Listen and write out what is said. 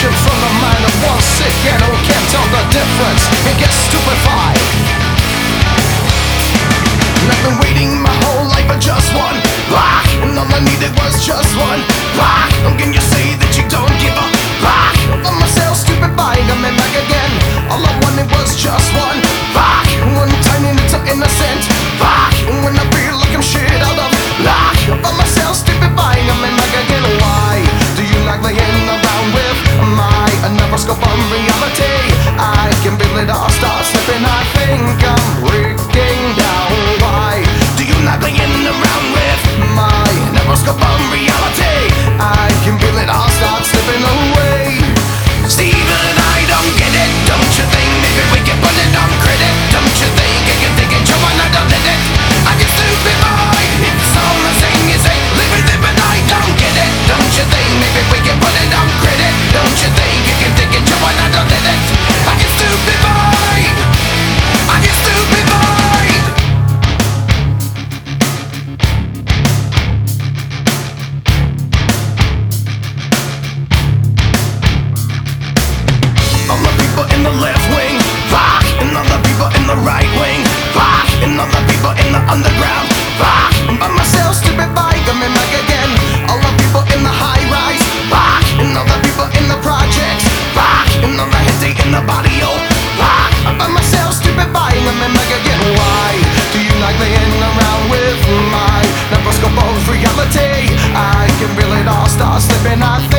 Delusion from the mind of one sick animal can't tell the difference and gets stupefied. And I've been waiting my whole life for just one rock, and all I needed was just one rock. How can you say that you don't give a rock? I found myself stupefying, I'm back again. All I wanted was just one rock, one tiny little innocent rock. And when I feel like I'm shit out of luck, I found myself stupefying, I'm back again. Why do you like laying around with my never-scope on reality? I can feel it all start slipping, I think I'm breaking down. Why do you like laying around with my never-scope on reality? I can feel it all start slipping away. Steven, I don't get it, don't you think? Maybe we can put it on credit, don't you think? I can think it, someone I don't let it. I get stupid boy, it's all the same, you say live with it, but I don't get it, don't you think? Maybe we can put it on credit, don't you think? You can think it, someone I don't let it. I get stupid boy, I get stupid boy. All the people in the left wing rock, and all the people in the right wing rock, and all the people in the underground rock. I'm by myself, stupid bike, I'm in back again. All the people in the high rise rock, and all the people in the projects rock, and all the headache in the barrio rock. I'm by myself, stupid bike, I'm in back again. Why do you like laying around with my never-scope of reality? I can feel it all start slipping, I